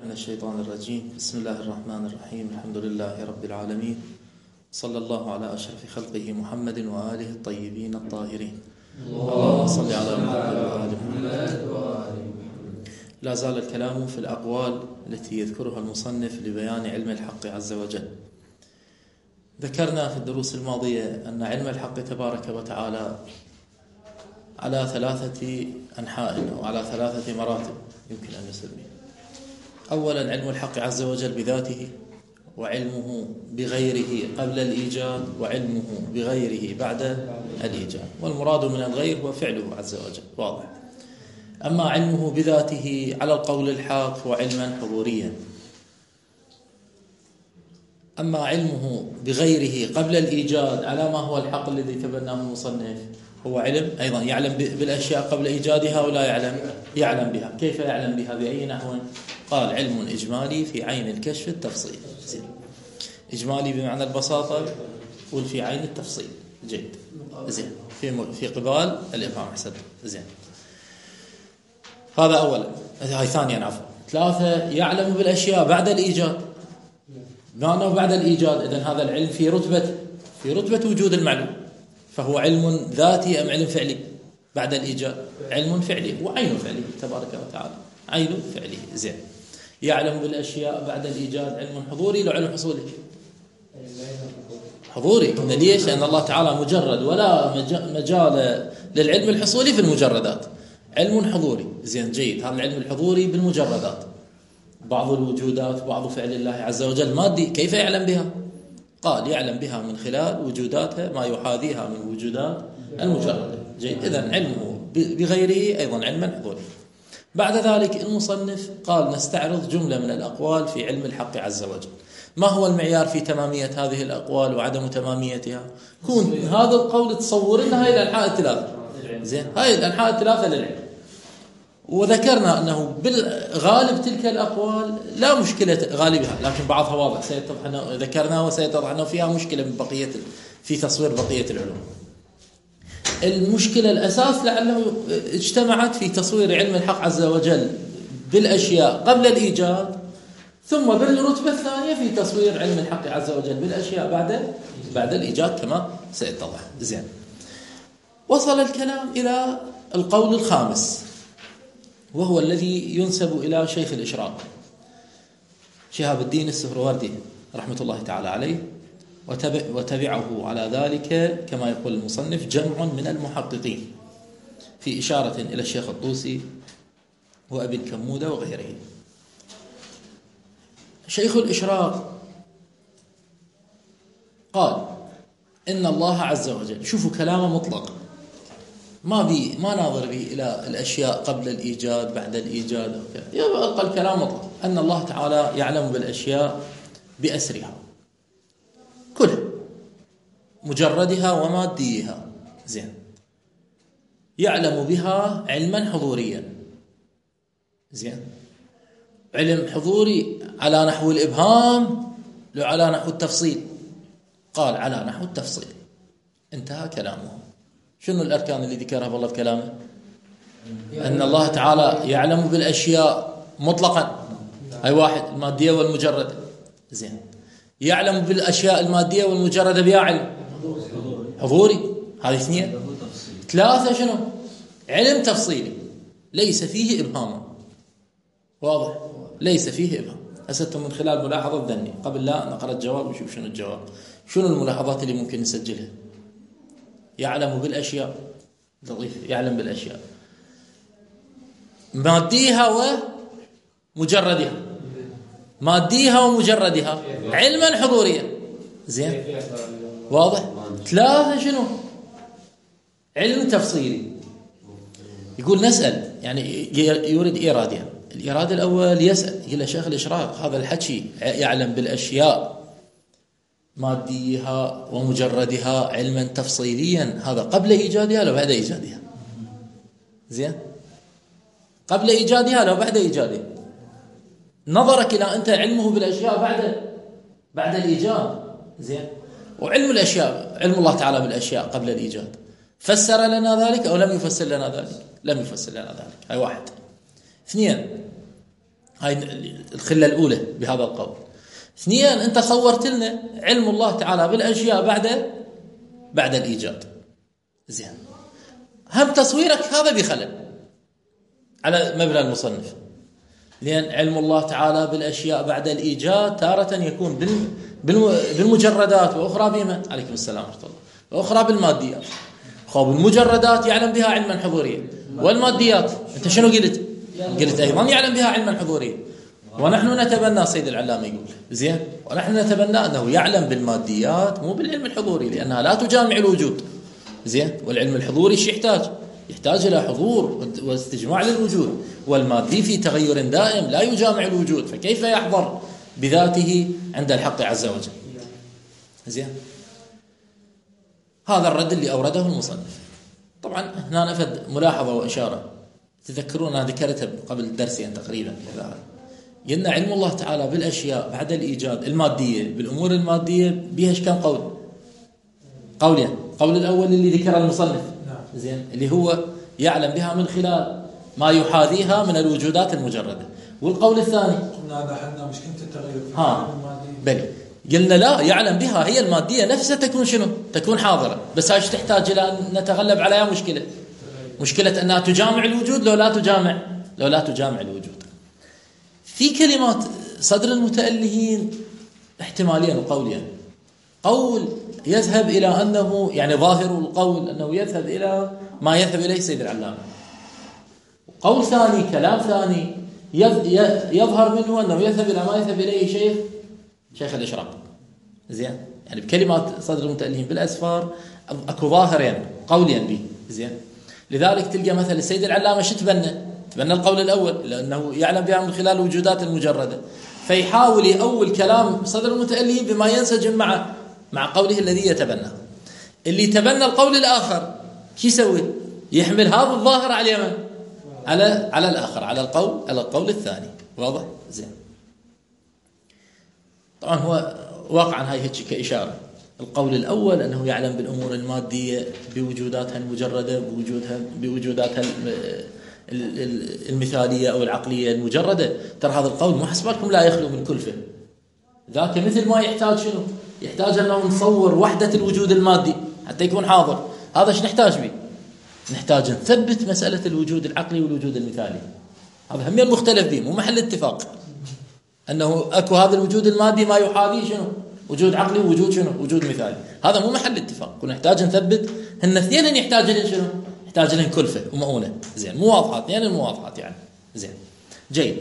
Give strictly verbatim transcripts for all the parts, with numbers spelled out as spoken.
من الشيطان الرجيم. بسم الله الرحمن الرحيم. الحمد لله رب العالمين، صلى الله على أشرف خلقه محمد وآله الطيبين الطاهرين. اللهم صل على محمد وآل محمد. لا زال الكلام في الأقوال التي يذكرها المصنف لبيان علم الحق عز وجل. ذكرنا في الدروس الماضية أن علم الحق تبارك وتعالى على ثلاثة أنحاء أو على ثلاثة مراتب يمكن أن نسميه. أولا علم الحق عز وجل بذاته، وعلمه بغيره قبل الإيجاد، وعلمه بغيره بعد الإيجاد. والمراد من الغير هو فعله عز وجل، واضح. أما علمه بذاته على القول الحق هو علما حضوريا. أما علمه بغيره قبل الإيجاد على ما هو الحق الذي تبناه المصنف هو علم أيضا يعلم بالأشياء قبل إيجادها ولا يعلم يعلم بها. كيف يعلم بها؟ بأي نحو؟ قال علم إجمالي في عين الكشف التفصيل. زين. إجمالي بمعنى البساطة، وفي عين التفصيل. جيد. زين. في في قبال الإبهام. أحسن. زين. هذا أولا. هاي ثانيا عفوا. ثلاثة يعلم بالأشياء بعد الإيجاد. بمعنى بعد الإيجاد، إذن هذا العلم في رتبة في رتبة وجود المعلوم، فهو علم ذاتي أم علم فعلي؟ بعد الإيجاد علم فعلي، وعين فعلي تبارك وتعالى، عين فعلي. زين. يعلم بالأشياء بعد الإيجاد علم حضوري لو علم حصولي؟ حضوري. ليش؟ لأن الله تعالى مجرد، ولا مجال للعلم الحصولي في المجردات. علم حضوري. زين. جيد. هذا العلم الحضوري بالمجردات، بعض الوجودات بعض فعل الله عز وجل مادي. كيف يعلم بها؟ قال يعلم بها من خلال وجوداتها ما يحاذيها من وجودات المجردة. جيد. إذن علمه بغيره أيضا علما حضوري. بعد ذلك المصنف قال نستعرض جملة من الأقوال في علم الحق عز وجل. ما هو المعيار في تمامية هذه الأقوال وعدم تماميتها؟ كون هذا القول تصور لنا هاي الأنحاء الثلاثة. زين. هاي الأنحاء الثلاثة للعلم. وذكرنا أنه بالغالب تلك الأقوال لا مشكلة غالبها، لكن بعضها واضح سيتضح أنه ذكرنا وسيتضح أنه فيها مشكلة من بقية في تصوير بقية العلوم. المشكلة الأساس لعله اجتمعت في تصوير علم الحق عز وجل بالأشياء قبل الإيجاد، ثم بالرتبة الثانية في تصوير علم الحق عز وجل بالأشياء بعد بعد الإيجاد كما سيتضح. زين. وصل الكلام إلى القول الخامس، وهو الذي ينسب إلى شيخ الإشراق شهاب الدين السهروردي رحمة الله تعالى عليه، وتبعه على ذلك كما يقول المصنف جمع من المحققين، في إشارة إلى الشيخ الطوسي وأبي الكمودة وغيره. شيخ الإشراق قال إن الله عز وجل، شوفوا كلامه مطلق، ما بي ما ناظر به إلى الأشياء قبل الإيجاد بعد الإيجاد أو كذا، يبقى الكلام مطلق. أن الله تعالى يعلم بالأشياء بأسرها كلها، مجردها وماديها. زين. يعلم بها علما حضوريا. زين. علم حضوري على نحو الإبهام لو على نحو التفصيل؟ قال على نحو التفصيل. انتهى كلامه. شنو الأركان اللي ذكرها والله في كلامه؟ أن الله تعالى يعلم بالأشياء مطلقا، أي واحد المادية والمجردة. زين. يعلم بالأشياء المادية والمجردة بها علم حضوري. هذه اثنين. ثلاثة شنو؟ علم تفصيلي ليس فيه إبهام. واضح؟ ليس فيه إبهام. أسدتم من خلال ملاحظة ذني قبل لا نقرأ الجواب ونشوف شنو الجواب. شنو الملاحظات اللي ممكن نسجلها؟ يعلم بالأشياء، نضيف يعلم بالأشياء ماديها ومجردها، ماديها ومجردها علما حضوريا. زين. واضح. ثلاثة شنو؟ علم تفصيلي. يقول نسأل، يعني يريد إيرادها. الإيراد الأول يسأل إلى شيخ الإشراق هذا الحكي يعلم بالأشياء ماديها ومجردها علما تفصيليا، هذا قبل إيجادها لو بعد إيجادها؟ زين. قبل إيجادها لو بعد إيجادها؟ نظرك إلى أنت علمه بالأشياء بعد بعد الإيجاد. زين. وعلم الأشياء، علم الله تعالى بالأشياء قبل الإيجاد، فسر لنا ذلك أو لم يفسر لنا ذلك؟ لم يفسر لنا ذلك. هاي واحد. اثنين، هاي الخلة الأولى بهذا القول. اثنيا، أنت صورت لنا علم الله تعالى بالأشياء بعد بعد الإيجاد. زين، هم تصويرك هذا بخلل على مبنى المصنف، لأن علم الله تعالى بالأشياء بعد الإيجاد تارة يكون بالمجردات وأخرى بما عليكم السلام ورحمة الله وأخرى بالماديات. خب المجردات يعلم بها علما حضوريا، والماديات أنت شنو قلت؟ قلت أيضا يعلم بها علما حضوريا. ونحن نتبنى، سيد العلامة يقول زين، ونحن نتبنى أنه يعلم بالماديات مو بالعلم الحضوري، لأنها لا تجامع الوجود. زين، والعلم الحضوري شيء يحتاج يحتاج إلى حضور واستجماع للوجود، والمادي في تغير دائم لا يجامع الوجود، فكيف يحضر بذاته عند الحق عز وجل؟ زين، هذا الرد اللي أورده المصنف. طبعا هنا نفد ملاحظة وإشارة، تذكرون أنا ذكرتها قبل درسين تقريبا، قلنا علم الله تعالى بالأشياء بعد الإيجاد المادية، بالأمور المادية بها كم قول؟ قولين. قول الأول اللي ذكر المصنف زين، اللي هو يعلم بها من خلال ما يحاذيها من الوجودات المجردة. والقول الثاني قلنا هذا حلنا مشكلة التغير ها بلي، قلنا لا، يعلم بها هي المادية نفسها تكون شنو؟ تكون حاضرة، بس هاي تحتاج إلى أن نتغلب على مشكلة مشكلة أنها تجامع الوجود لو لا تجامع لو لا تجامع الوجود. في كلمات صدر المتألهين احتمالين وقولين. قول يذهب إلى أنه يعني ظاهر القول أنه يذهب إلى ما يذهب إليه سيد العلامة. قول ثاني، كلام ثاني يظهر منه أنه يذهب إلى ما يذهب إليه شيخ شيخ الإشراق. زين، يعني بكلمات صدر المتألهين بالأسفار أكو ظاهرين قولين به. زين، لذلك تلقى مثل السيد العلامة شو تبنى؟ تبنى القول الأول لأنه يعلم بها من خلال الوجودات المجردة، فيحاول يأول كلام صدر المتألهين بما ينسجم مع مع قوله الذي يتبنى. اللي تبنى القول الآخر شو يسوي؟ يحمل هذا الظاهر على اليمن على على الآخر، على القول على القول الثاني. واضح؟ زين. طبعا هو واقعا هاي هيك كإشارة. القول الأول أنه يعلم بالأمور المادية بوجوداتها المجردة، بوجودها بوجوداتها المثالية أو العقلية المجردة. ترى هذا القول مو حسبالكم لا يخلو من كلفة. ذاك مثل ما يحتاج شنو؟ يحتاج أنه نصور وحدة الوجود المادي حتى يكون حاضر. هذا ايش نحتاج به؟ نحتاج نثبت مسألة الوجود العقلي والوجود المثالي. هذا هم المختلف به، مو محل اتفاق أنه أكو هذا الوجود المادي ما يحاذيه شنو؟ وجود عقلي ووجود شنو؟ وجود مثالي. هذا مو محل اتفاق، كنا نحتاج نثبت هن اثنين يحتاج لهم شنو؟ يحتاج لهم كلفة ومؤونة. زين، مو واضحات يعني المواضحات يعني. زين، جيد.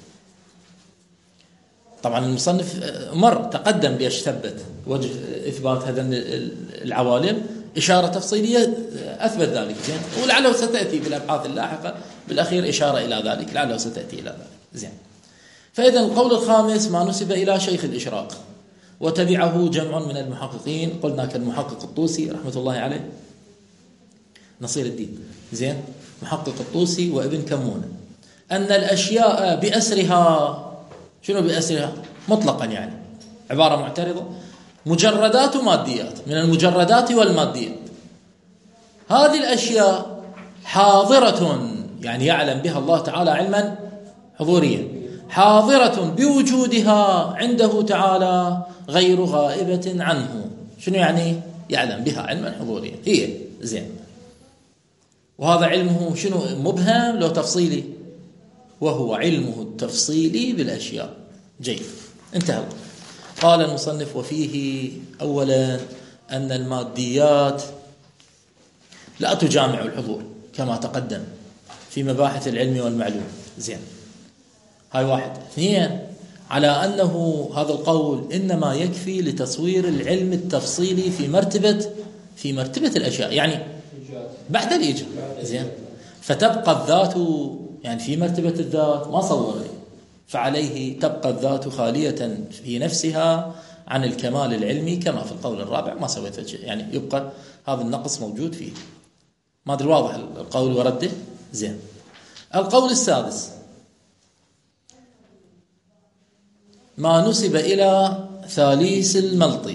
طبعا المصنف مر تقدم بأش ثبت وجه إثبات هذا العوالم، إشارة تفصيلية أثبت ذلك. زين، ولعله ستأتي بالأبحاث اللاحقة بالأخير إشارة إلى ذلك، لعله ستأتي إلى ذلك. زين، فإذا القول الخامس ما نسب إلى شيخ الإشراق وتبعه جمع من المحققين، قلنا كالمحقق الطوسي رحمة الله عليه، نصير الدين. زين، محقق الطوسي وابن كمونة، أن الأشياء بأسرها، شنو بأسرها؟ مطلقا يعني عبارة معترضة، مجردات وماديات، من المجردات والماديات. هذه الأشياء حاضرة، يعني يعلم بها الله تعالى علما حضوريا، حاضرة بوجودها عنده تعالى غير غائبة عنه. شنو يعني؟ يعلم بها علما حضوريا هي. زين، وهذا علمه شنو؟ مبهم لو تفصيلي، وهو علمه التفصيلي بالأشياء. جيد، انتهى. قال المصنف وفيه أولا أن الماديات لا تجامع الحضور كما تقدم في مباحث العلم والمعلوم. زين، هاي واحد. اثنين، على أنه هذا القول إنما يكفي لتصوير العلم التفصيلي في مرتبة في مرتبة الأشياء، يعني بعد الإيجاد. زين، فتبقى الذات يعني في مرتبة الذات ما صوري، فعليه تبقى الذات خالية في نفسها عن الكمال العلمي كما في القول الرابع ما سويت شيء، يعني يبقى هذا النقص موجود فيه. ما أدري واضح القول ورده؟ زين. القول السادس ما نسب إلى ثاليث الملطي.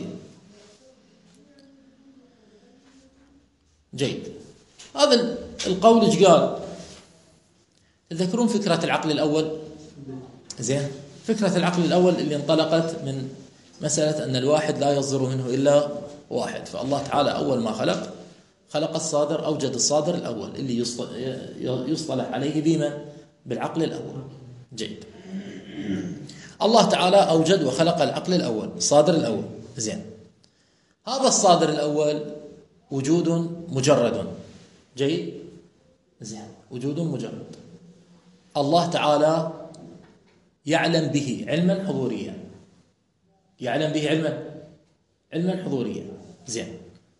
جيد، هذا القول ايش قال؟ تذكرون فكرة العقل الأول زين. فكرة العقل الأول اللي انطلقت من مسألة أن الواحد لا يصدر منه إلا واحد، فالله تعالى أول ما خلق خلق الصادر، أوجد الصادر الأول اللي يصطلح عليه بما بالعقل الأول. جيد. الله تعالى أوجد وخلق العقل الأول، الصادر الأول. زين. هذا الصادر الأول وجود مجرد. جيد. زين. وجود مجرد الله تعالى يعلم به علما حضوريا، يعلم به علما علما حضوريا. زين.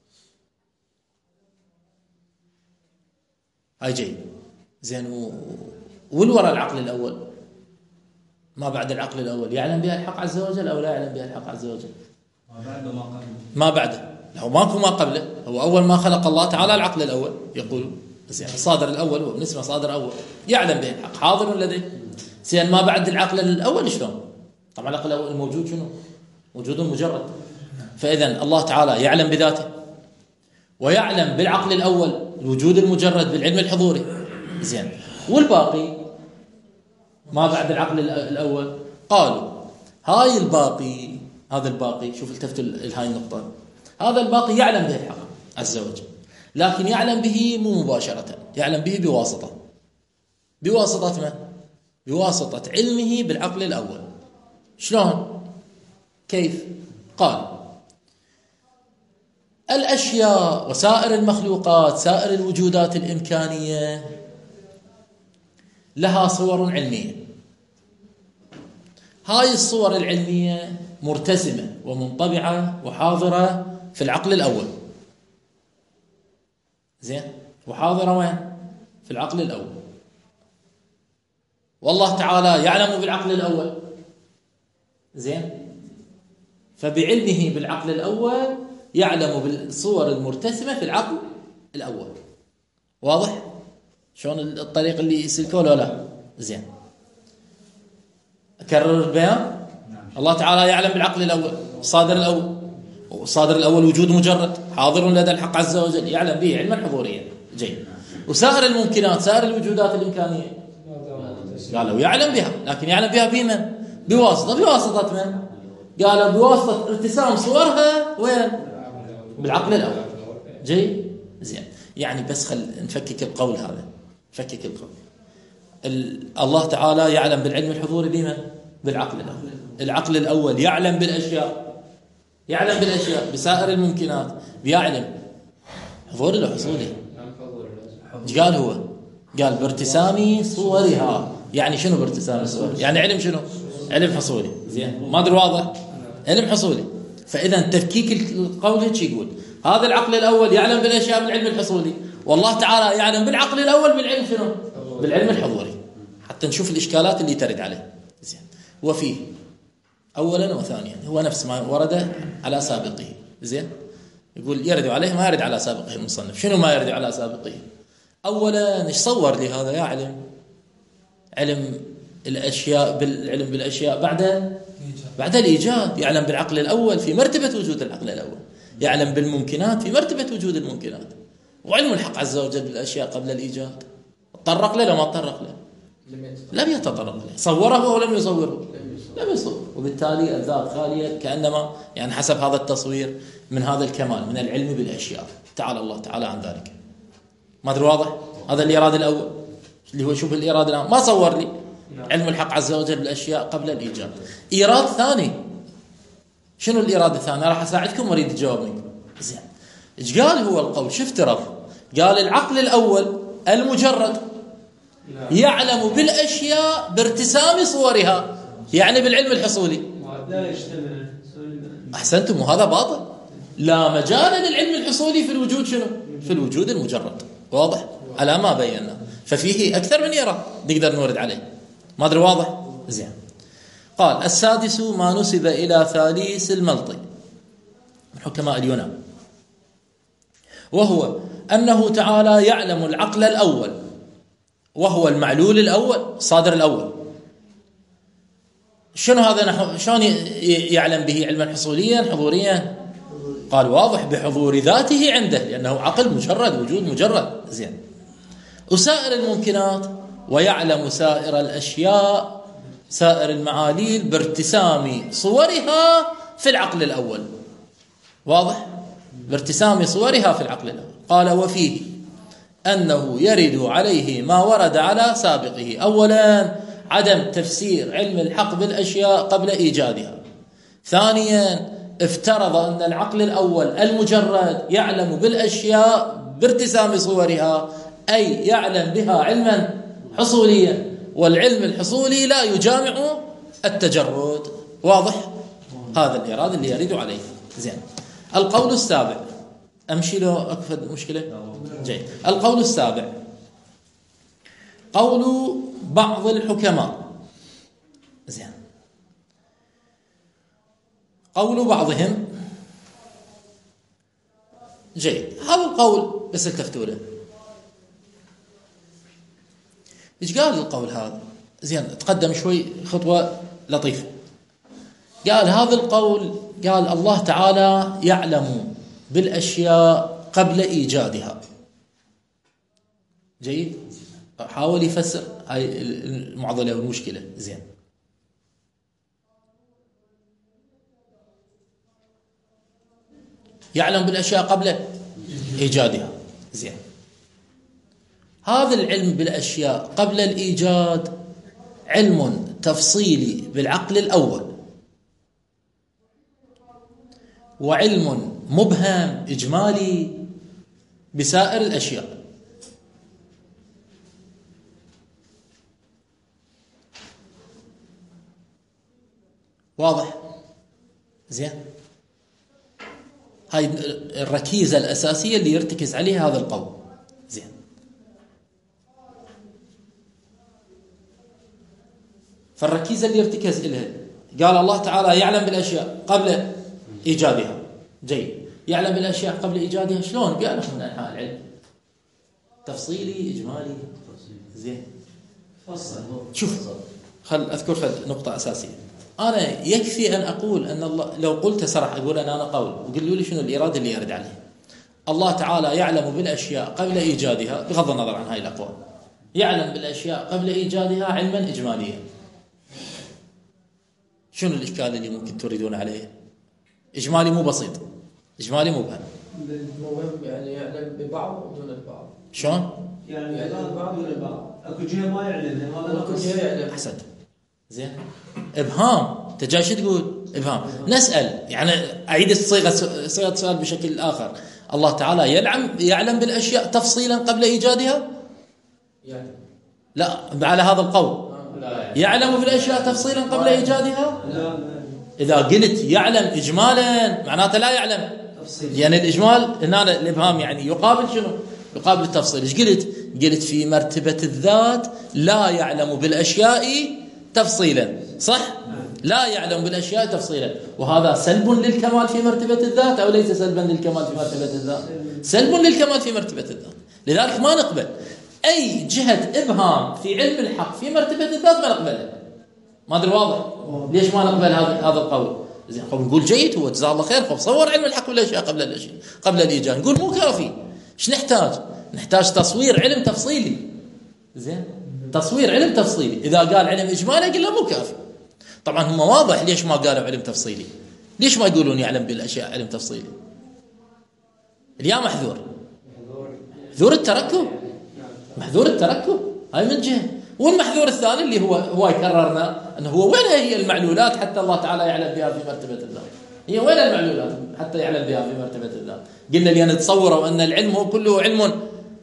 هاي جيد. زين. و... والوراء العقل الأول، ما بعد العقل الأول، يعلم بها الحق عز وجل أو لا يعلم بها الحق عز وجل؟ ما بعده ما قبله. ما بعده، هو ماكو ما قبله، هو أول ما خلق الله تعالى العقل الأول يقول زين الصادر الأول هو بالنسبة صادر أول يعلم به الحق حاضر لديه. زين. ما بعد العقل الأول شلون؟ طبعا العقل الأول الموجود شنو؟ وجود مجرد. فإذا الله تعالى يعلم بذاته ويعلم بالعقل الأول الوجود المجرد بالعلم الحضوري. زين. والباقي ما بعد العقل الأول قالوا هاي الباقي، هذا الباقي شوف التفتوا لهاي النقطة، هذا الباقي يعلم به الحق عز وجل، لكن يعلم به مو مباشرة، يعلم به بواسطة. بواسطة من؟ بواسطة علمه بالعقل الأول. شلون؟ كيف؟ قال الأشياء وسائر المخلوقات، سائر الوجودات الإمكانية لها صور علمية، هاي الصور العلمية مرتسمة ومنطبعة وحاضرة في العقل الأول. زين. وحاضرة وين؟ في العقل الأول. والله تعالى يعلم بالعقل الأول. زين. فبعلمه بالعقل الأول يعلم بالصور المرتسمة في العقل الأول. واضح؟ شلون الطريق اللي يسلكه ولا لا؟ زين. أكرر البيان. الله تعالى يعلم بالعقل الأول، الصادر الأول، والصادر الأول وجود مجرد حاضر لدى الحق عز وجل يعلم به علما حضوريا. جيد. وسائر الممكنات، سائر الوجودات الإمكانية قالوا يعلم بها، لكن يعلم بها بمن؟ بواسطة. بواسطة من؟ قالوا بواسطة ارتسام صورها وين؟ بالعقل الأول. جيد. زين. يعني بس خل نفكك القول هذا، نفكك القول. الله تعالى يعلم بالعلم الحضوري بمن؟ بالعقل الأول. العقل الأول يعلم بالأشياء، يعلم بالأشياء بسائر الممكنات، بيعلم حضوري ولا حصولي؟ ايش قال هو؟ قال بارتسام صورها. يعني شنو بارتسام الصور؟ يعني علم شنو؟ علم حصولي. زين. ما ادري واضح؟ علم حصولي. فإذا تفكيك القول هيك يقول هذا العقل الأول يعلم بالأشياء بالعلم الحصولي، والله تعالى يعلم بالعقل الأول بالعلم شنو؟ بالعلم الحضوري، حتى نشوف الإشكالات اللي ترد عليه. زين. وفيه أولا وثانيا هو نفس ما ورد على سابقه. زين. يقول يرد عليه ما يرد على سابقه المصنف. شنو ما يرد على سابقه؟ أولا ايش صور لي هذا؟ يعلم علم الأشياء بالعلم بالأشياء بعد بعد الإيجاد، يعلم بالعقل الأول في مرتبة وجود العقل الأول، يعلم بالممكنات في مرتبة وجود الممكنات، وعلم الحق عز وجل بالأشياء قبل الإيجاد. تطرق له لو ما تطرق له؟ لم يتطرق له. صوره ولم يصوره؟ لم يصور. وبالتالي الذات خالية كأنما يعني حسب هذا التصوير من هذا الكمال من العلم بالأشياء. تعالى الله تعالى عن ذلك. ما أدري واضح؟ هذا الإرادة الأول اللي هو شوف الإرادة الآن ما صور لي علم الحق عز وجل بالأشياء قبل الإيجاد. إيراد ثاني. شنو الإرادة الثانية؟ راح أساعدكم وأريد الجواب منكم. زين. إيش قال هو القول؟ شو افترض؟ قال العقل الأول المجرد يعلم بالأشياء بارتسام صورها، يعني بالعلم الحصولي. أحسنتم. وهذا باطل. لا مجال للعلم الحصولي في الوجود شنو؟ في الوجود المجرد. واضح؟ على ما بينا. ففيه أكثر من إيراد نقدر نورد عليه. ما أدري واضح؟ زين. قال السادس ما نسب إلى ثاليث الملطي من حكماء اليونان، وهو أنه تعالى يعلم العقل الأول وهو المعلول الأول الصادر الأول. شنو هذا؟ نحو شلون يعلم به علما حصوليا حضوريا؟ قال واضح بحضور ذاته عنده لأنه عقل مجرد وجود مجرد. زين. وسائر الممكنات ويعلم سائر الأشياء سائر المعاليل بارتسام صورها في العقل الأول. واضح؟ بارتسام صورها في العقل الأول. قال وفيه أنه يرد عليه ما ورد على سابقه. أولا عدم تفسير علم الحق بالأشياء قبل إيجادها. ثانيا افترض أن العقل الأول المجرد يعلم بالأشياء بارتسام صورها، أي يعلم بها علما حصوليا، والعلم الحصولي لا يجامع التجرد. واضح؟ هذا الإيراد اللي يرد عليه. زين. القول السابع، أمشي له أكفد مشكلة؟ جيد. القول السابع قول بعض الحكماء. زين. قول بعضهم جيد. هذا القول بس التفتوا له. ايش قال القول هذا؟ زين، تقدم شوي خطوة لطيفة. قال هذا القول، قال الله تعالى يعلم بالأشياء قبل إيجادها. جيد. حاول يفسر هاي المعضلة والمشكلة. زين. يعلم بالأشياء قبل إيجادها. زين. هذا العلم بالأشياء قبل الإيجاد علم تفصيلي بالعقل الأول، وعلم مبهم إجمالي بسائر الأشياء. واضح؟ زين. هاي الركيزة الأساسية اللي يرتكز عليها هذا القول. زين. فالركيزة اللي يرتكز إليها، قال الله تعالى يعلم بالأشياء قبل إيجادها. جيد. يعلم بالأشياء قبل إيجادها شلون؟ بيعرف من أنحاء العلم، تفصيلي إجمالي. زين. شوف، خل أذكر خل نقطة أساسية. أنا يكفي أن أقول أن الله، لو قلت صرح أقول أن أنا قول وقلوا لي شنو الإرادة اللي يرد عليه. الله تعالى يعلم بالأشياء قبل إيجادها، بغض النظر عن هاي الأقوال، يعلم بالأشياء قبل إيجادها علما إجماليا. شنو الإشكال اللي ممكن تريدون عليه؟ إجمالي مو بسيط، إجمالي مبهم. المهم يعني يعلم ببعض ودون البعض. شلون؟ يعني يعلم ببعض دون البعض. اكو جهه ما يعلمها، هذا اكو جهه يعلم. أحسنت. زين. إبهام. أنت جاي شو تقول؟ إبهام. نسأل، يعني أعيد صيغة صيغة سؤال بشكل آخر. الله تعالى يعلم يعلم بالأشياء تفصيلا قبل إيجادها؟ يعني. لا، على هذا القول. لا. يعلم بالأشياء تفصيلا قبل إيجادها؟ لا. إذا قلت يعلم إجمالا معناته لا يعلم تفصيل. يعني الإجمال هنا الإبهام يعني يقابل شنو؟ يقابل التفصيل. إيش قلت؟ قلت في مرتبة الذات لا يعلم بالأشياء تفصيلا. صح؟ لا يعلم بالأشياء تفصيلا. وهذا سلب للكمال في مرتبة الذات أو ليس سلبا للكمال في مرتبة الذات؟ سلب للكمال في مرتبة الذات. لذلك ما نقبل أي جهة إبهام في علم الحق في مرتبة الذات، ما نقبلها. ما أدري واضح؟ ليش ما نقبل هذا هذا القول؟ زين، خب نقول جيد، هو جزاه الله خير، خب صور علم الحق بالأشياء قبل الأشياء قبل الإيجاد. نقول مو كافي. إيش نحتاج؟ نحتاج تصوير علم تفصيلي. زين، تصوير علم تفصيلي. إذا قال علم إجمالي قلنا مو كافي. طبعا هم واضح ليش ما قالوا علم تفصيلي. ليش ما يقولون يعلم بالأشياء علم تفصيلي؟ اليا محذور محذور التركب، محذور التركب. هاي من جهة. والمحذور الثاني اللي هو هو يكررنا أنه هو وين هي المعلولات حتى الله تعالى يعلم بها في مرتبة الذات؟ هي وين المعلولات حتى يعلم بها في مرتبة الذات؟ قلنا لي نتصوروا أن العلم هو كله علم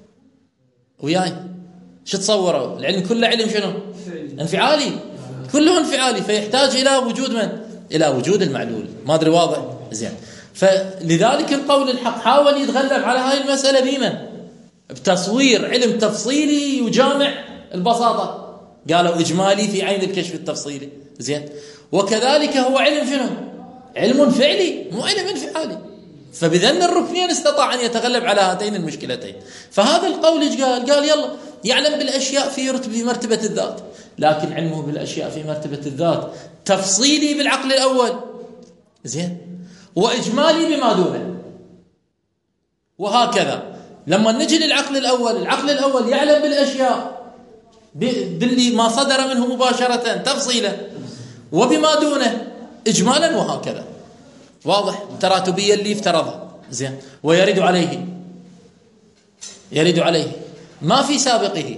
وياي. شو تصوروا؟ العلم كله علم شنو؟ انفعالي، كله انفعالي، فيحتاج إلى وجود من؟ إلى وجود المعلول. ما أدري واضح؟ زين. فلذلك القول الحق حاول يتغلب على هاي المسألة بمن؟ بتصوير علم تفصيلي يجامع البساطة. قالوا إجمالي في عين الكشف التفصيلي. زين. وكذلك هو علم شنو؟ علم فعلي مو علم انفعالي. فبذن الركنين استطاع أن يتغلب على هاتين المشكلتين. فهذا القول ايش قال؟ قال يلا يعلم بالأشياء في رتبة مرتبة الذات، لكن علمه بالأشياء في مرتبة الذات تفصيلي بالعقل الأول. زين. وإجمالي بما دونه. وهكذا لما نجي للعقل الأول، العقل الأول يعلم بالأشياء باللي ما صدر منه مباشرة تفصيلا، وبما دونه إجمالا، وهكذا. واضح؟ تراتبيا اللي افترضها زين. ويرد عليه يرد عليه ما في سابقه.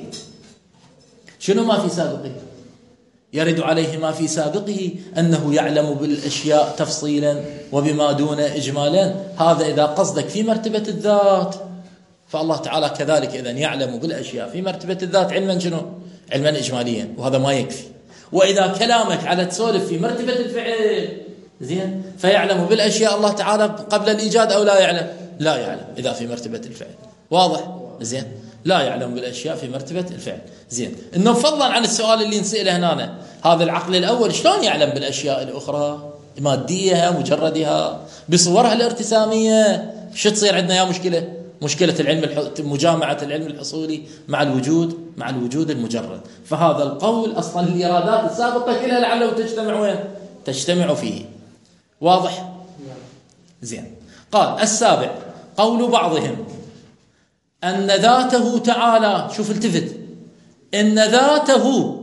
شنو ما في سابقه؟ يرد عليه ما في سابقه أنه يعلم بالأشياء تفصيلا وبما دون إجمالا. هذا إذا قصدك في مرتبة الذات، فالله تعالى كذلك إذا يعلم بالأشياء في مرتبة الذات علما شنو؟ علما إجماليا، وهذا ما يكفي. وإذا كلامك على تسولف في مرتبة الفعل زين، فيعلم بالأشياء الله تعالى قبل الإيجاد أو لا يعلم؟ لا يعلم إذا في مرتبة الفعل. واضح؟ زين، لا يعلم بالأشياء في مرتبة الفعل. زين، إنه فضلا عن السؤال اللي نسأله هنا، هذا العقل الأول شلون يعلم بالأشياء الأخرى؟ ماديها، مجردها، بصورها الارتسامية. شو تصير عندنا يا مشكلة؟ مشكلة العلم الح... مجامعة العلم الحصولي مع الوجود مع الوجود المجرد. فهذا القول أصلا الإرادات السابقة كلها لعله تجتمع وين؟ تجتمع فيه. واضح؟ زين. قال السابع قول بعضهم أن ذاته تعالى، شوف التفت، إن ذاته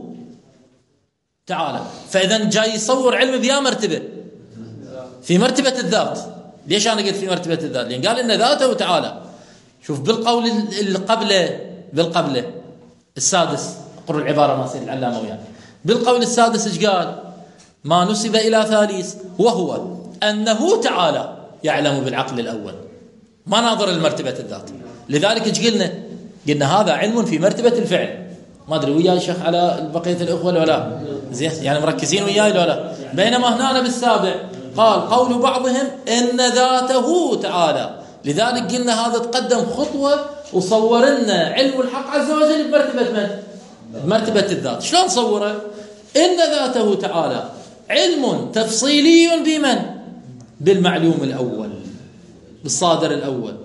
تعالى، فإذا جاي يصور علم بيا مرتبة، في مرتبة الذات. ليش أنا قلت في مرتبة الذات؟ لأن قال إن ذاته تعالى. شوف بالقول القبله بالقبله السادس، قرر العبارة ما سيد العلامة وياه. بالقول السادس ايش قال؟ ما نسب إلى ثالث، وهو أنه تعالى يعلم بالعقل الأول، ما ناظر المرتبة الذات. لذلك ايش قلنا؟ قلنا هذا علم في مرتبة الفعل. ما أدري وياي الشيخ على بقية الأخوة ولا لا؟ زين، يعني مركزين وياي ولا لا؟ بينما هنا بالسابع قال قول بعضهم إن ذاته تعالى. لذلك قلنا هذا تقدم خطوة وصورنا علم الحق عز وجل بمرتبة من؟ بمرتبة الذات. شلون صوره؟ إن ذاته تعالى علم تفصيلي بمن؟ بالمعلوم الأول، بالصادر الأول،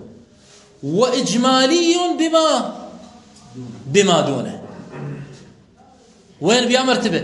وإجمالي بما بما دونه. وين بيا مرتبة؟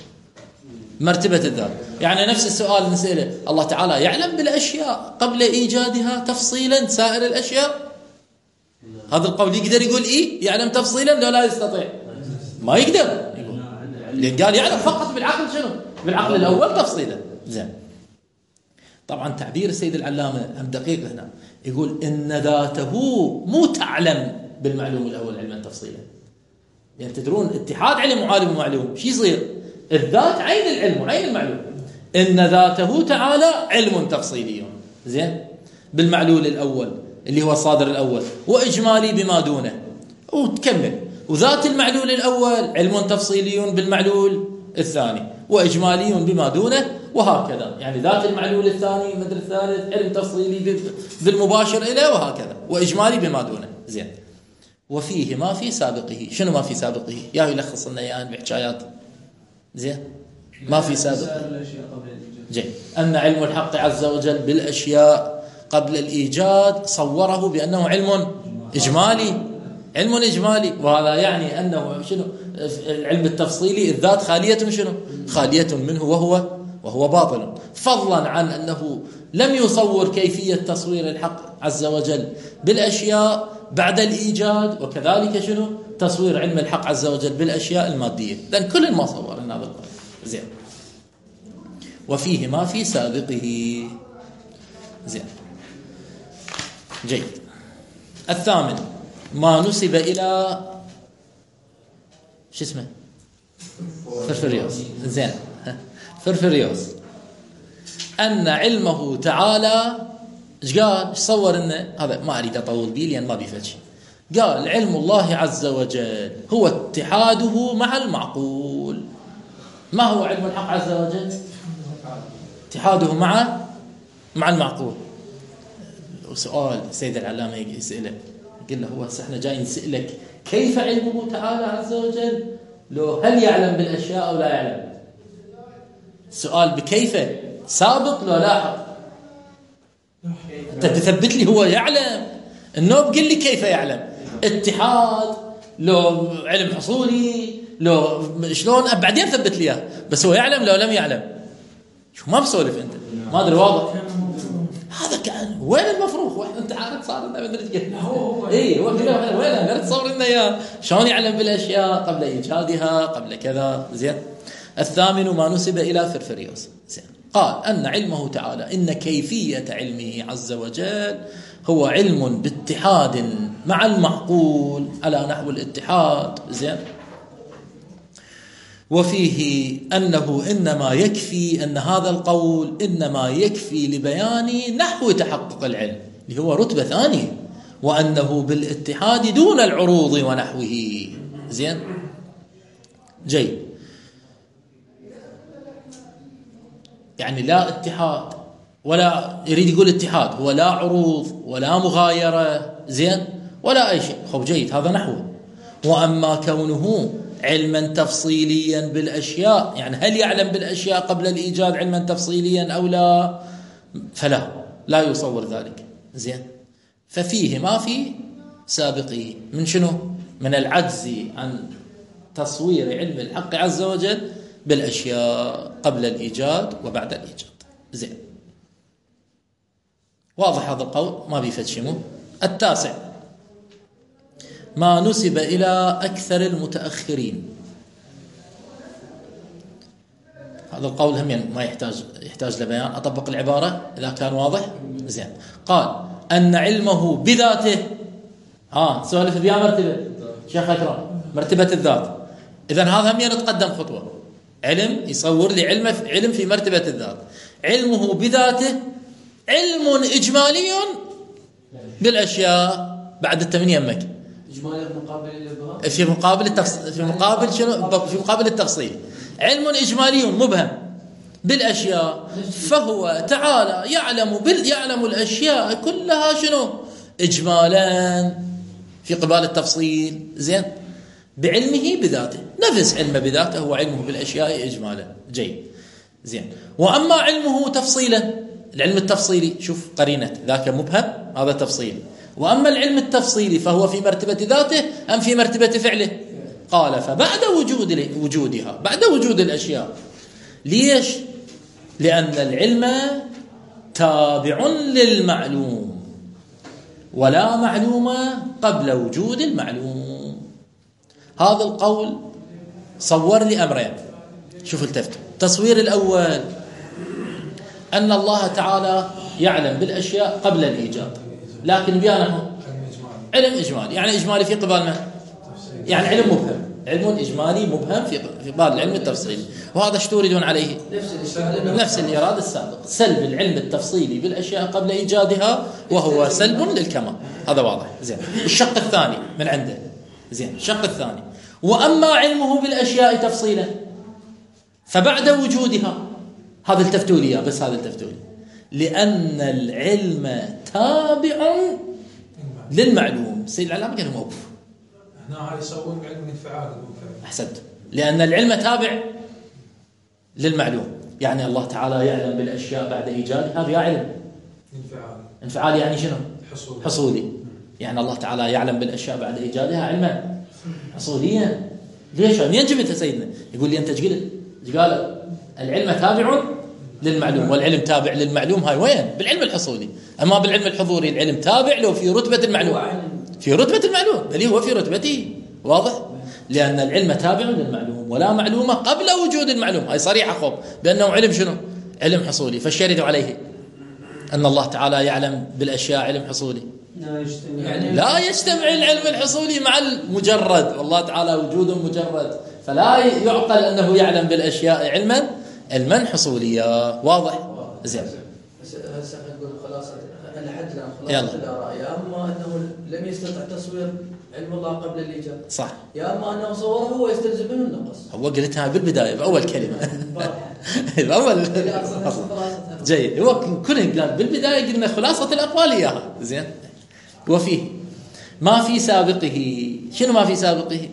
مرتبة الذات. يعني نفس السؤال نسأله، الله تعالى يعلم بالأشياء قبل إيجادها تفصيلا سائر الأشياء؟ هذا القول يقدر يقول إيه يعلم تفصيلا لو لا يستطيع؟ ما يقدر يقول، لأن قال يعلم فقط بالعقل شنو؟ بالعقل الأول تفصيلا. زين. طبعا تعبير السيد العلامة هم دقيق هنا، يقول إن ذاته مو تعلم بالمعلوم الأول علما تفصيلا. يعني تدرون اتحاد علم وعالم ومعلوم شو يصير؟ الذات عين العلم وعين المعلوم. إن ذاته تعالى علم تفصيلي زين بالمعلول الأول اللي هو الصادر الأول، وإجمالي بما دونه. وتكمل، وذات المعلول الأول علم تفصيلي بالمعلول الثاني، وإجمالي بما دونه، وهكذا. يعني ذات المعلول الثاني مثل الثالث علم تفصيلي بالمباشر إليه، وهكذا، وإجمالي بما دونه. زين. وفيه ما في سابقه. شنو ما في سابقه؟ يا يلخص لنا اياه بحكايات. زين، ما في سابق. جيد. أن علم الحق عز وجل بالأشياء قبل الإيجاد صوره بأنه علم إجمالي، علم إجمالي. وهذا يعني أنه شنو؟ العلم التفصيلي الذات خالية من شنو؟ خالية منه، وهو وهو باطل. فضلا عن أنه لم يصور كيفية تصوير الحق عز وجل بالأشياء بعد الإيجاد، وكذلك شنو؟ تصوير علم الحق عز وجل بالأشياء المادية. لأن كل ما صور هذا القول. زين. وفيه ما في سابقه. زين. جيد. الثامن ما نسب إلى شو اسمه؟ فرفريوس. زين. فرفريوس أن علمه تعالى ايش قال؟ ايش صور انه هذا؟ ما اريد اطول بيه لان ما بيفتش. قال علم الله عز وجل هو اتحاده مع المعقول. ما هو علم الحق عز وجل؟ اتحاده مع مع المعقول. وسؤال سيد العلامة يسأله، قل له هو احنا جاي نسألك كيف علمه تعالى عز وجل؟ لو هل يعلم بالأشياء أو لا يعلم؟ السؤال بكيف سابق لو لاحق؟ أنت تثبت لي هو يعلم، النوب قل لي كيف يعلم؟ اتحاد لو علم حصولي لو شلون؟ بعدين ثبت لي، بس هو يعلم لو لم يعلم. شو ما بسولف أنت؟ ما أدري واضح؟ هذا كان وين المفروض؟ واحد انت عارف صار لنا بدري هو هو اي هو كذا وين انا تصور لنا يا شلون يعلم بالاشياء قبل ايجادها قبل كذا. زين. الثامن ما نسب الى فرفريوس. زين. قال ان علمه تعالى ان كيفيه علمه عز وجل هو علم باتحاد مع المعقول على نحو الاتحاد. زين. وفيه أنه إنما يكفي أن هذا القول إنما يكفي لبيان نحو تحقق العلم اللي هو رتبة ثانية، وأنه بالاتحاد دون العروض ونحوه. زين. جيد. يعني لا اتحاد ولا يريد يقول اتحاد، هو لا عروض ولا مغايرة. زين. ولا أي شيء. خب جيد، هذا نحوه. وأما كونه علما تفصيليا بالأشياء، يعني هل يعلم بالأشياء قبل الإيجاد علما تفصيليا أو لا، فلا لا يصور ذلك. زين. ففيه ما في سابقه من شنو؟ من العجز عن تصوير علم الحق عز وجل بالأشياء قبل الإيجاد وبعد الإيجاد. زين. واضح هذا القول، ما بيفتشمه. التاسع ما نسب إلى أكثر المتأخرين. هذا القول هم ما يحتاج يحتاج لبيان، أطبق العبارة إذا كان واضح. زين. قال أن علمه بذاته، ها سؤال في بيان مرتبة شيخ أكرم، مرتبة الذات. إذن هذا هم يتقدم خطوة، علم يصور لي علم علم في مرتبة الذات. علمه بذاته علم إجمالي بالأشياء بعد التمنية مكي. إجمالي في مقابل الإبهام، في مقابل التفصيل، في مقابل شنو؟ في مقابل التفصيل. علم إجمالي مبهم بالأشياء، فهو تعالى يعلم بال يعلم الأشياء كلها شنو؟ إجمالا في قبال التفصيل. زين. بعلمه بذاته، نفس علمه بذاته هو علمه بالأشياء إجمالا. جيد. زين. وأما علمه تفصيلا، العلم التفصيلي، شوف قرينة ذاك مبهم هذا تفصيل. وأما العلم التفصيلي فهو في مرتبة ذاته أم في مرتبة فعله؟ قال فبعد وجود وجودها، بعد وجود الأشياء. ليش؟ لأن العلم تابع للمعلوم، ولا معلوم قبل وجود المعلوم. هذا القول صور لي أمرين، شوف التفتوا. التصوير الأول أن الله تعالى يعلم بالأشياء قبل الإيجاد، لكن بيانه علم إجمالي. يعني إجمالي في قبال ما؟ يعني علم مبهم، علم إجمالي مبهم في قبال العلم التفصيلي. وهذا ايش تريدون عليه؟ نفس الإرادة السابق، سلب العلم التفصيلي بالأشياء قبل إيجادها، وهو سلب للكمال. هذا واضح. زين. الشق الثاني من عنده. زين. الشق الثاني وأما علمه بالأشياء تفصيلا فبعد وجودها، هذا التفتوا لي بس، هذا التفتوا لي لأن العلم تابع للمعلوم. سيد العلامة كان موقف هنا على يسوون علم انفعالي. أحسنت. لأن العلم تابع للمعلوم، يعني الله تعالى يعلم بالأشياء بعد إيجادها بها علم انفعالي. انفعالي يعني شنو؟ حصولي. حصولي. يعني الله تعالى يعلم بالأشياء بعد إيجادها علما حصوليا. ليش؟ منين جبتها سيدنا؟ يقول لي أنت قلت قال العلم تابع للمعلوم، والعلم تابع للمعلوم هاي وين؟ بالعلم الحصولي. أما بالعلم الحضوري العلم تابع له في رتبة المعلوم، في رتبة المعلوم، بل هو في رتبته. واضح؟ لأن العلم تابع للمعلوم ولا معلومة قبل وجود المعلوم. هاي صريحة خب بأنه علم شنو؟ علم حصولي. فالشرد عليه أن الله تعالى يعلم بالأشياء علم حصولي. يعني لا يجتمع العلم الحصولي مع المجرد، والله تعالى وجود مجرد، فلا يعقل أنه يعلم بالأشياء علما علما حصوليا. واضح؟ زين. هسه نقول خلاصة لحد الآن خلاصة الآراء، يا أما أنه لم يستطع تصوير علم الله قبل الإيجاد، صح، يا أما أنه صوره هو يستلزم منه النقص. هو قلتها بالبداية بأول كلمة بأول جيد. هو كنا قال بالبداية قلنا خلاصة الأقوال إياها. زين. وفيه ما في سابقه. شنو ما في سابقه؟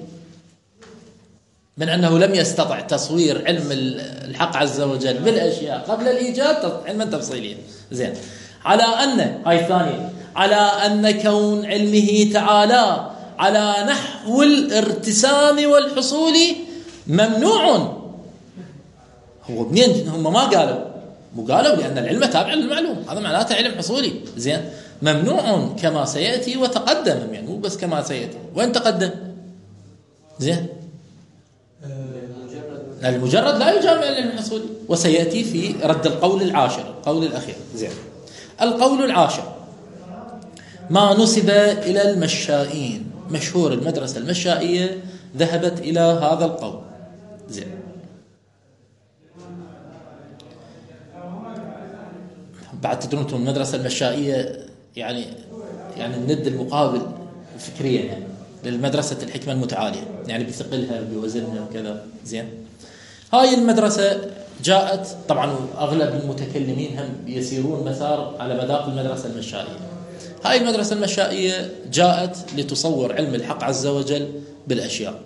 من أنه لم يستطع تصوير علم الحق عز وجل بالأشياء قبل الإيجاد علما تفصيليا. زين. على أن هاي الثانية، على أن كون علمه تعالى على نحو الارتسام والحصول ممنوع. هو منين هم ما قالوا مو قالوا لأن العلم تابع للمعلوم، هذا معناته علم حصولي. زين، ممنوع كما سيأتي وتقدم، يعني مو بس كما سيأتي، وين تقدم؟ زين، المجرد لا يجامع العلم الحصولي، وسيأتي في رد القول العاشر، القول الأخير. زين، القول العاشر ما نسب إلى المشائين، مشهور المدرسة المشائية ذهبت إلى هذا القول. زين، بعد تدرون المدرسة المشائية يعني يعني الند المقابل فكريا يعني للمدرسة الحكمة المتعالية، يعني بثقلها بوزنها وكذا. زين، هاي المدرسة جاءت طبعا، أغلب المتكلمين هم يسيرون مسار على مذاق المدرسة المشائية. هاي المدرسة المشائية جاءت لتصور علم الحق عز وجل بالأشياء،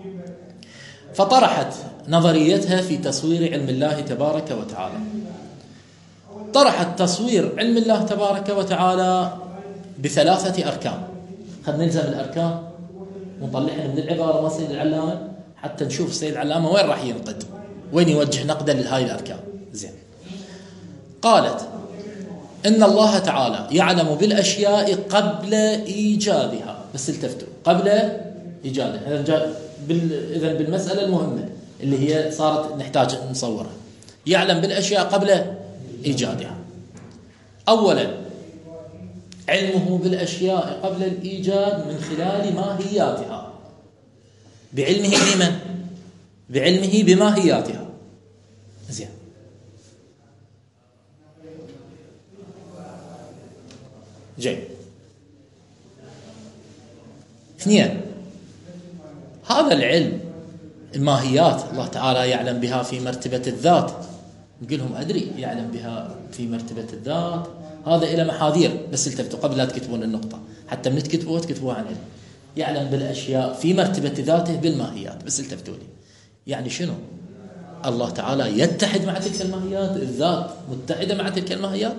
فطرحت نظريتها في تصوير علم الله تبارك وتعالى. طرحت تصوير علم الله تبارك وتعالى بثلاثة أركان. خلينا نلزم الأركان ونطلعها من العبارة ما سيد العلامة حتى نشوف السيد العلامة وين راح ينقد، وين يوجه نقدا لهاي الأركان. زين، قالت إن الله تعالى يعلم بالأشياء قبل إيجادها، بس التفتوا قبل إيجادها. إذن بالمسألة المهمة اللي هي صارت نحتاج نصورها، يعلم بالأشياء قبل إيجادها. أولا، علمه بالأشياء قبل الإيجاد من خلال ماهياتها، بعلمه بمن؟ بعلمه بماهياتها. زين، جيد. اثنين، هذا العلم الماهيات الله تعالى يعلم بها في مرتبة الذات. نقول لهم أدري يعلم بها في مرتبة الذات، هذا إلى محاذير، بس التفتوا قبل لا تكتبون النقطة حتى من تكتبوها تكتبوها عن علم. يعلم بالأشياء في مرتبة ذاته بالماهيات، بس التفتوا لي يعني شنو؟ الله تعالى يتحد مع تلك الماهيات، الذات متحدة مع تلك الماهيات.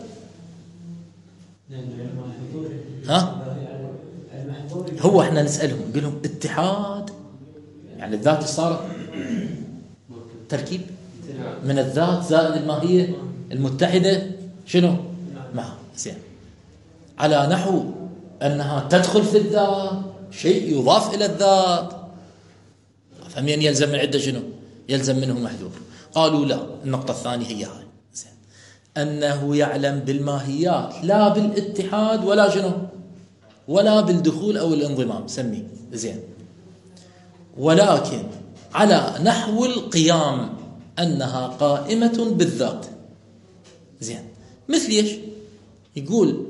ها؟ هو احنا نسألهم نقول لهم اتحاد يعني الذات صارت تركيب من الذات زائد الماهية المتحدة شنو معها. زين، على نحو أنها تدخل في الذات، شيء يضاف إلى الذات، فمن يلزم من عدة شنو؟ يلزم منه محذور. قالوا لا، النقطة الثانية هي هاي. زين، أنه يعلم بالماهيات لا بالاتحاد ولا شنو ولا بالدخول أو الانضمام سميه. زين، ولكن على نحو القيام، أنها قائمة بالذات. زين، مثل إيش؟ يقول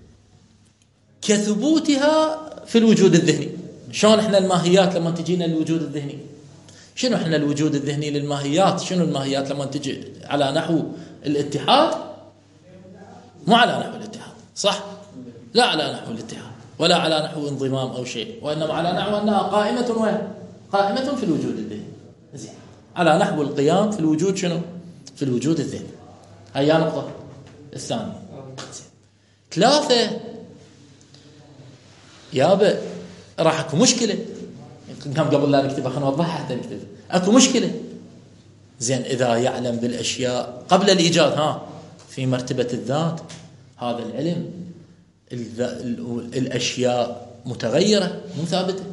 كثبوتها في الوجود الذهني. شلون إحنا الماهيات لما تجينا الوجود الذهني؟ شنو إحنا الوجود الذهني للماهيات؟ شنو الماهيات لما تجي على نحو الاتحاد؟ مو على نحو الاتحاد، صح؟ لا على نحو الاتحاد ولا على نحو انضمام أو شيء، وإنما على نحو أنها قائمة وين؟ قائمة في الوجود الذهني. زين، على نحو القيام في الوجود شنو؟ في الوجود الذهني. هيا نقطة الثانية. ثلاثة، يابا راح اكو مشكلة، كم قبل لا نكتبها خلينا نوضحها حتى نكتب. اكو مشكلة. زين، إذا يعلم بالأشياء قبل الإيجاد ها في مرتبة الذات، هذا العلم الأشياء متغيرة مو ثابتة.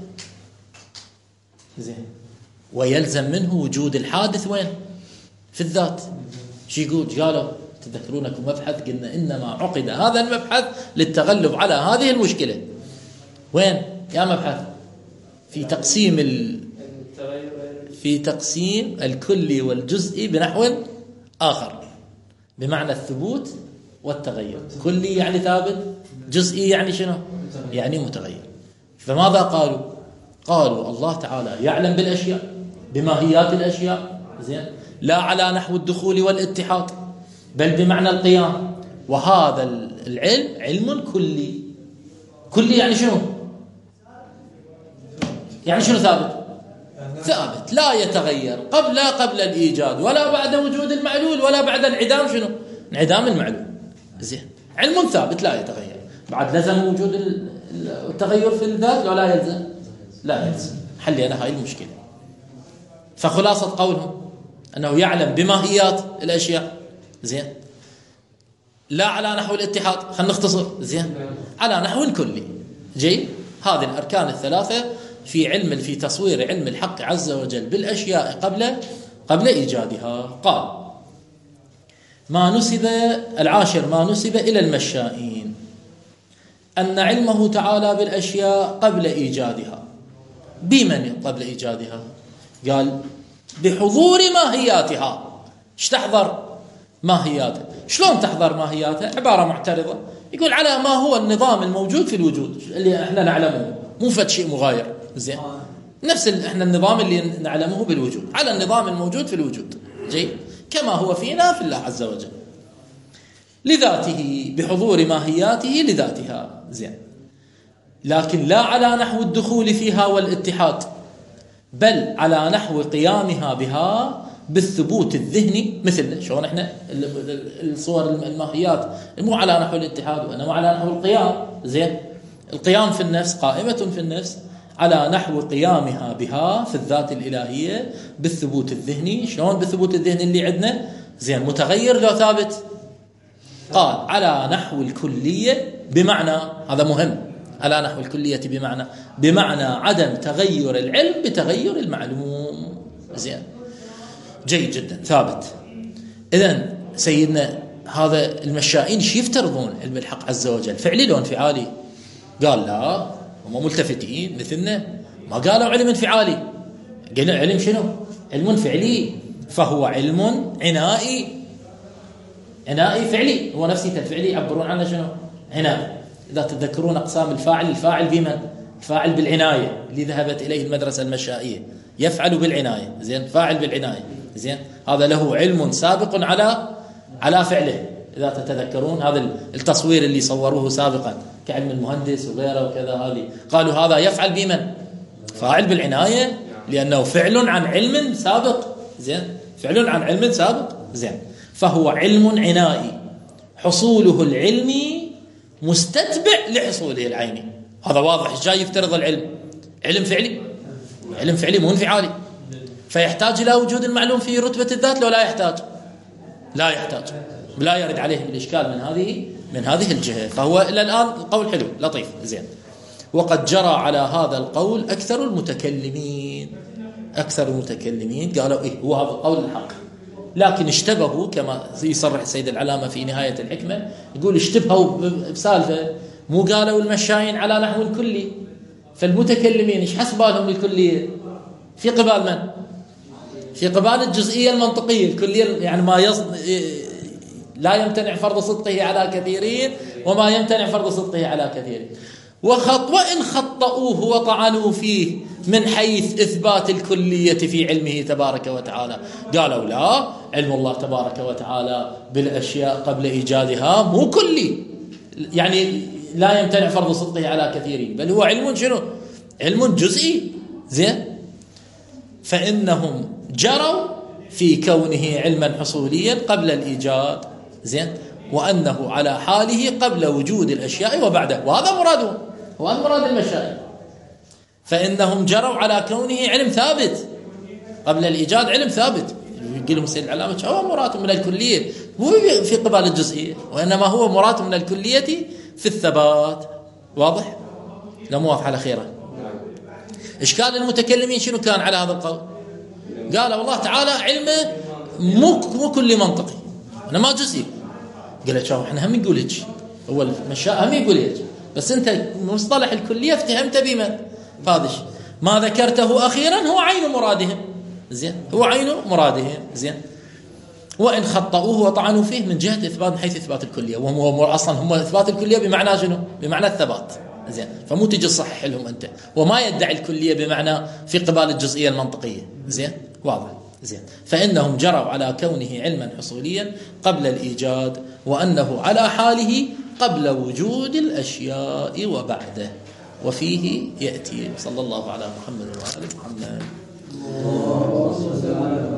زين، ويلزم منه وجود الحادث وين؟ في الذات. شو يقول؟ قالوا تذكرونكم مبحث قلنا إنما عقد هذا المبحث للتغلب على هذه المشكلة. وين يا مبحث؟ في تقسيم ال... في تقسيم الكلي والجزئي بنحو آخر، بمعنى الثبوت والتغير. كلي يعني ثابت، جزئي يعني شنو؟ يعني متغير. فماذا قالوا؟ قالوا الله تعالى يعلم بالأشياء بماهيات الأشياء. زين، لا على نحو الدخول والاتحاد بل بمعنى القيام. وهذا العلم علم كلي. كلي يعني شنو؟ يعني شنو ثابت؟ ثابت لا يتغير قبل قبل الإيجاد ولا بعد وجود المعلول ولا بعد انعدام شنو؟ انعدام المعلول. زين، علم ثابت لا يتغير. بعد لزم وجود التغير في الذات ولا لا يلزم؟ لا يلزم. حل أنا هاي المشكلة. فخلاصة قولهم أنه يعلم بماهيات الأشياء. زين، لا على نحو الاتحاد، خلينا نختصر زين، على نحو كلي. جيد، هذه الأركان الثلاثة في علم في تصوير علم الحق عز وجل بالأشياء قبل قبل إيجادها. قال: ما نسب العاشر ما نسب إلى المشائين أن علمه تعالى بالأشياء قبل إيجادها. بمن قبل إيجادها؟ قال: بحضور ماهياتها. ايش تحضر؟ ماهياتها. شلون تحضر ماهياتها؟ عبارة معترضة، يقول على ما هو النظام الموجود في الوجود اللي احنا نعلمه، مو فد شيء مغاير. زين، نفس احنا النظام اللي نعلمه بالوجود، على النظام الموجود في الوجود. جيد، كما هو فينا في الله عز وجل لذاته، بحضور ماهياته لذاتها. زين، لكن لا على نحو الدخول فيها والاتحاد، بل على نحو قيامها بها بالثبوت الذهني. مثل شلون احنا الصور الماهيات مو على نحو الاتحاد وانما على نحو القيام. زين، القيام في النفس، قائمة في النفس على نحو قيامها بها في الذات الإلهية بالثبوت الذهني. شلون بالثبوت الذهني اللي عندنا؟ زين، متغير لو ثابت؟ قال: على نحو الكلية، بمعنى هذا مهم، على نحو الكلية بمعنى بمعنى عدم تغير العلم بتغير المعلوم. زين، جيد جدا، ثابت. إذن سيدنا هذا المشائين شو يفترضون علم الحق عز وجل؟ فعلي لو انفعالي؟ قال لا، هم ملتفتين مثلنا، ما قالوا علم انفعالي، قالوا علم شنو؟ علم فعلي. فهو علم عنائي، عنائي فعلي، هو نفسه الفعلي يعبرون عنه شنو؟ عناء. إذا تذكرون أقسام الفاعل، الفاعل بمن؟ الفاعل بالعناية، اللي ذهبت إليه المدرسة المشائية، يفعل بالعناية. زين، فاعل بالعناية. زين، هذا له علم سابق على على فعله. إذا تتذكرون هذا التصوير اللي صوروه سابقا كعلم المهندس وغيره وكذا، هذه قالوا هذا يفعل بمن؟ فاعل بالعناية، لأنه فعل عن علم سابق. زين، فعل عن علم سابق. زين، فهو علم عنائي حصوله العلمي مستتبع لحصوله العيني. هذا واضح. جاي يفترض العلم علم فعلي، علم فعلي مو انفعالي، فيحتاج إلى وجود المعلوم في رتبة الذات. لو لا يحتاج، لا يحتاج، لا يرد عليه الإشكال من هذه من هذه الجهة. فهو إلى الآن القول حلو لطيف. زين، وقد جرى على هذا القول أكثر المتكلمين. أكثر المتكلمين قالوا إيه هو هذا القول الحق، لكن اشتبهوا كما يصرح السيد العلامة في نهاية الحكمة، يقول اشتبهوا بسالفة، مو قالوا المشاين على نحو الكلي، فالمتكلمين ايش حسبالهم الكلية؟ في قبال من؟ في قبال الجزئية المنطقية. الكلية يعني ما يص... لا يمتنع فرض صدقه على كثيرين وما يمتنع فرض صدقه على كثيرين. وخط وإن خطأوه وطعنوا فيه من حيث إثبات الكلية في علمه تبارك وتعالى، قالوا لا، علم الله تبارك وتعالى بالأشياء قبل إيجادها مو كلي، يعني لا يمتنع فرض صدقه على كثيرين، بل هو علم شنو؟ علم جزئي. زين، فإنهم جروا في كونه علما حصوليا قبل الإيجاد. زين، وأنه على حاله قبل وجود الأشياء وبعده، وهذا مراده، وهذا مراد المشايخ. فإنهم جروا على كونه علم ثابت قبل الإيجاد، علم ثابت. يقول لهم السيد العلامة هو مراد من الكلية، مو في قبال الجزئية، وإنما هو مراد من الكلية في الثبات. واضح؟ لا مو واضح على خيره. إشكال المتكلمين شنو كان على هذا القول؟ قال والله تعالى علمه مو مو كل منطقي، أنا ما جزئي. قال شوف احنا هم نقول هيك، هو المشاء هم يقول هيك، بس انت مصطلح الكليه افتهمت بمن؟ فاضش ما ذكرته اخيرا هو عين مرادهم. زين، هو عين مرادهم. زين، وان خطأوه وطعنوا فيه من جهه اثبات، من حيث اثبات الكليه، وهم اصلا هم اثبات الكليه بمعنى شنو؟ بمعنى الثبات. زين، فمو تجي تصحح لهم انت، وما يدعي الكليه بمعنى في قبال الجزئيه المنطقيه. زين، واضح. زين، فإنهم جروا على كونه علما حصوليا قبل الإيجاد، وأنه على حاله قبل وجود الأشياء وبعده. وفيه يأتي. صلى الله على محمد وعلى محمد.